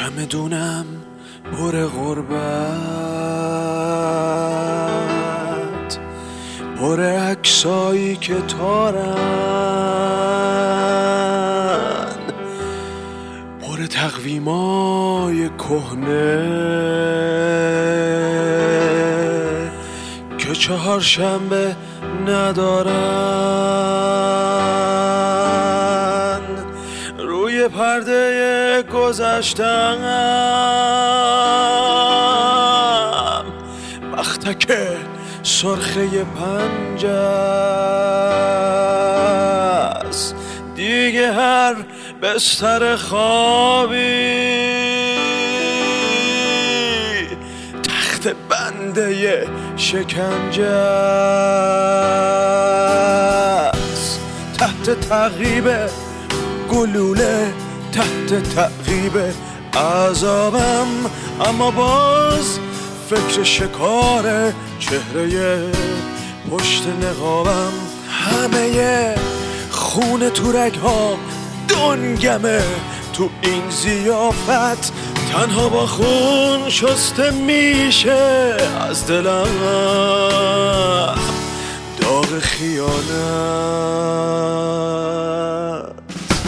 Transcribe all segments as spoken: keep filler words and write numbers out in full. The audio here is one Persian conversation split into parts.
چمدونم پر غربت، پر عکسایی که تارن، پر تقویمای کهنه که چهارشنبه ندارن. روی پرده گذشتم بختک سرخه پنج است، دیگه هر بستر خوابی تخت بنده شکنجه است. تحت تعقیب گلوله، تحت تعقیب عذابم، اما باز فکر شکار چهره پشت نقابم. همه خون تو رگ‌ها دنگمه تو این ضیافت، تنها با خون شسته میشه از دلم داغ خیانت.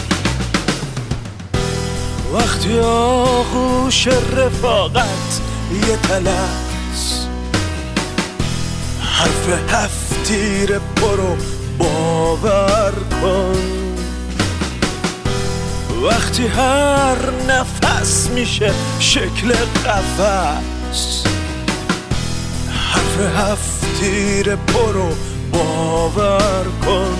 وقتی آغوش رفاقت یه تلس، حرف هفتیر برو باور کن. وقتی هر نفس میشه شکل قفس، حرف هفتیر برو باور کن.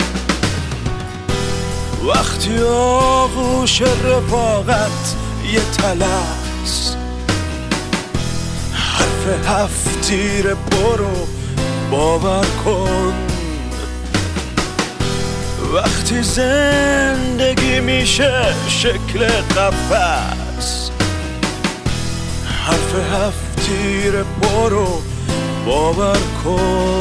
وقتی آغوش رفاقت یه تلس، حرف هفتیر برو باور کن. وقتی زندگی میشه شکل قفس، حرف هفتیر برو باور کن.